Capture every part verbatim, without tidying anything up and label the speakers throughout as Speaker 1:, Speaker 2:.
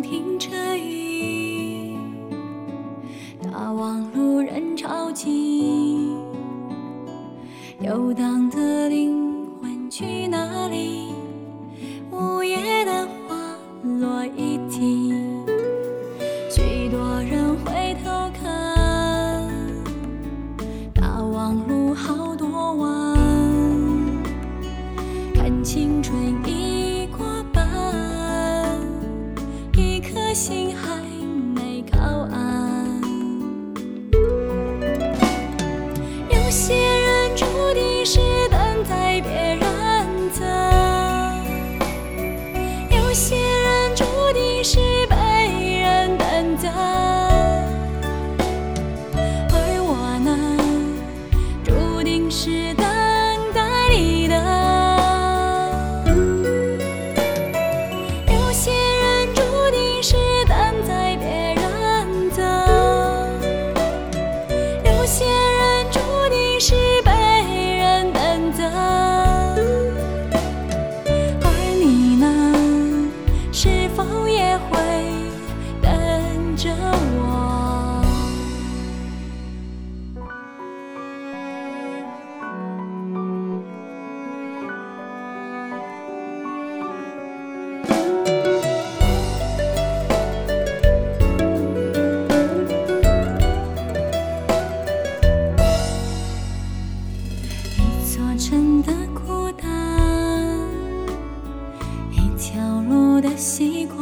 Speaker 1: 停着雨，大望路人潮挤，游荡的灵魂去哪里？午夜的花落一地，许多人回头看，大望路好多弯，看青春已过半，一颗心还没靠岸。有些人注定是等待别人的，有些人注定是被人等的，而我呢，注定是等待你的。有些人注定是等待别人的，有些人注定是被人等的，而你呢，是否也会等着我？一座城的孤单，一条路的习惯，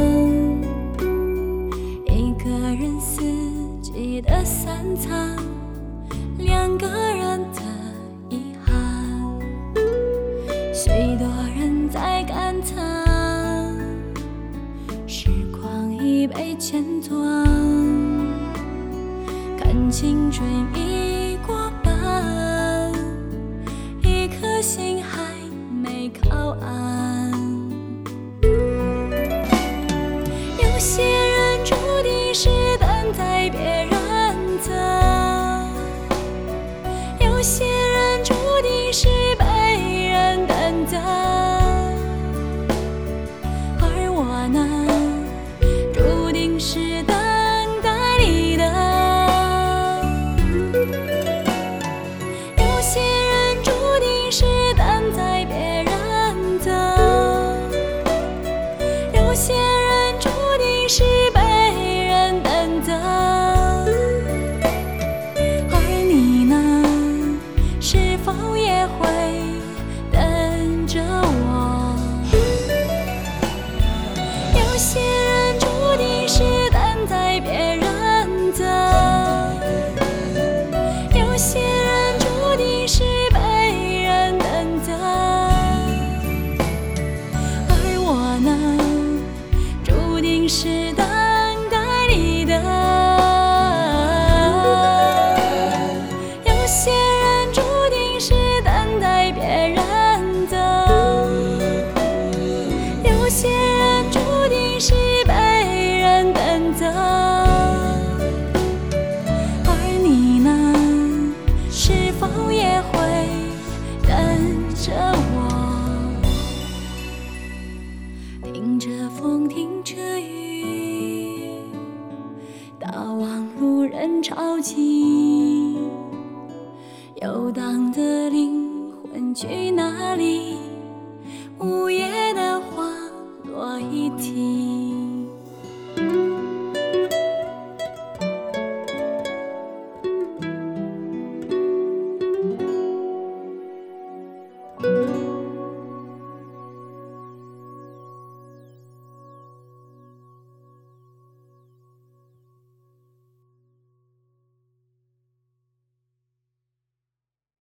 Speaker 1: 一个人四季的三餐，两个人的遗憾，许多人在感叹，时光已被剪断，看青春已过半，一颗心还没靠岸。有些人注定是等待别人的，有些人注定是被人等的，而我呢，注定是等待你的。有些人注定是等待别人的，有些人注定是被人等的，而你呢，是否也会等着我？有些人注定是等待别人的，有些人注定是被人等的，而我呢，注定是等待你的。有些人注定是等待别人的，有些人注定是被人等的，而你呢，是否也会等着我？听着风，听着雨，大望路人潮挤，游荡的灵魂去哪里？